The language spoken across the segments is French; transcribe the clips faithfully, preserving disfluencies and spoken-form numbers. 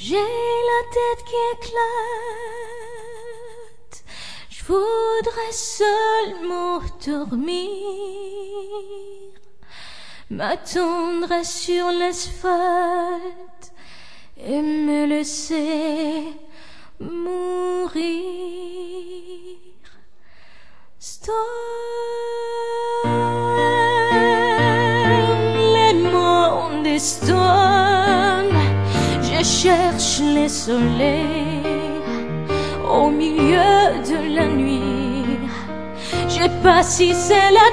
J'ai la tête qui éclate, je voudrais seulement dormir, m'attendre sur l'asphalte et me laisser mourir. Storm, les mondes des storms, je cherche les soleils au milieu de la nuit. Je sais pas si c'est la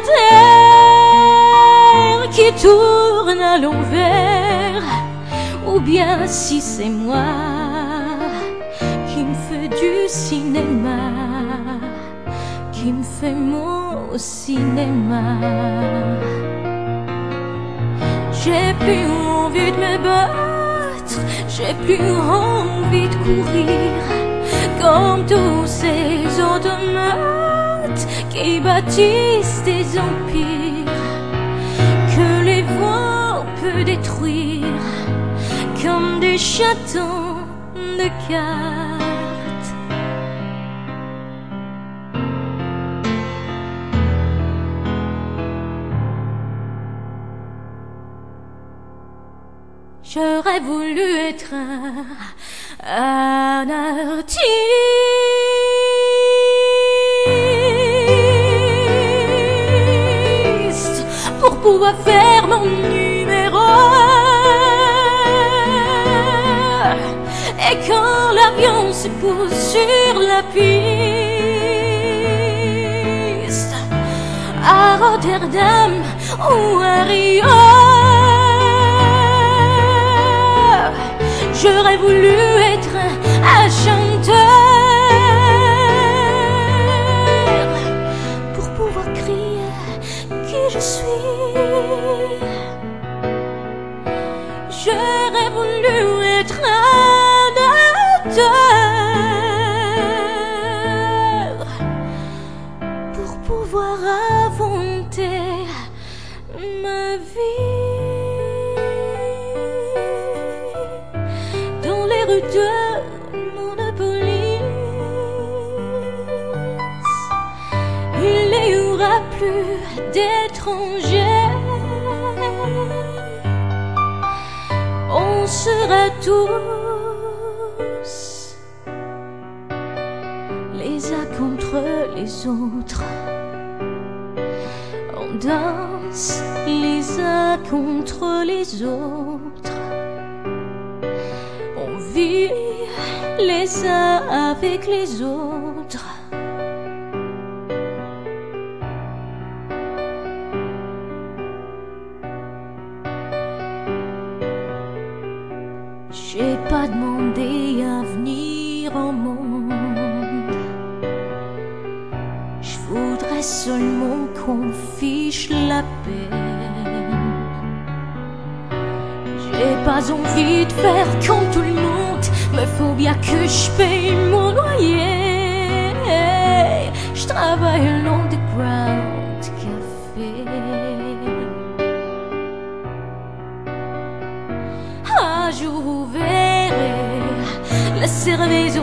terre qui tourne à l'envers, ou bien si c'est moi qui me fais du cinéma, qui me fait mon cinéma. J'ai plus envie de me battre, j'ai plus envie de courir, comme tous ces automates qui bâtissent des empires que les vents peuvent détruire comme des chatons de cartes. J'aurais voulu être un, un artiste pour pouvoir faire mon numéro. Et quand l'avion se pose sur la piste, à Rotterdam ou à Rio, j'aurais voulu être un chanteur pour pouvoir crier qui je suis. J'aurais voulu être un acteur pour pouvoir inventer ma vie. De Monopolis, il n'y aura plus d'étrangers, on sera tous les uns contre les autres, on danse les uns contre les autres, on vit les uns avec les autres. J'ai pas demandé à venir au monde, je voudrais seulement qu'on fiche la paix. J'ai pas envie de faire comme tout le monde, mais faut bien que je paye mon loyer. Je travaille à l'Underground Café. Un jour vous verrez la cervise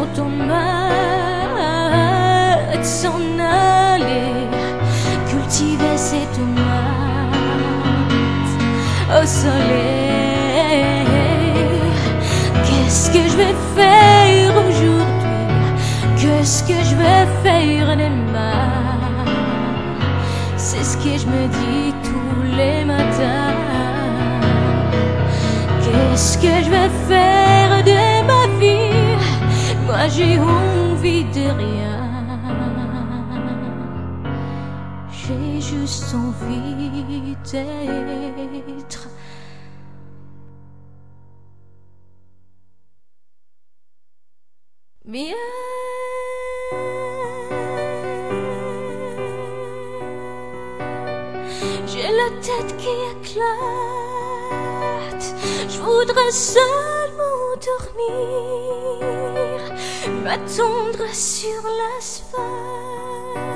automate s'en aller cultiver ses tomates au soleil. Qu'est-ce que je vais faire aujourd'hui? Qu'est-ce que je vais faire demain? C'est ce que je me dis tous les matins. Qu'est-ce que je vais faire de ma vie? Moi j'ai envie de rien, j'ai juste envie d'être bien. J'ai la tête qui éclate, je voudrais seulement dormir, m'attendre sur l'asphalte